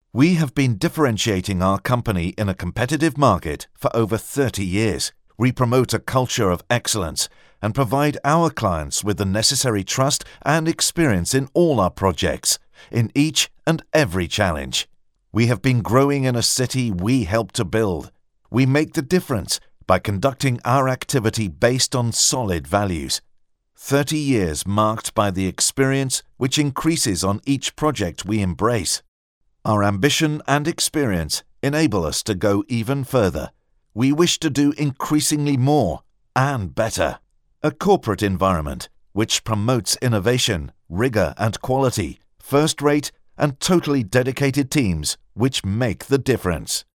We have been differentiating our company in a competitive market for over 30 years. We promote a culture of excellence and provide our clients with the necessary trust and experience in all our projects, in each and every challenge. We have been growing in a city we help to build. We make the difference by conducting our activity based on solid values. 30 years marked by the experience which increases on each project we embrace. Our ambition and experience enable us to go even further. We wish to do increasingly more and better. A corporate environment which promotes innovation, rigor and quality, first-rate and totally dedicated teams which make the difference.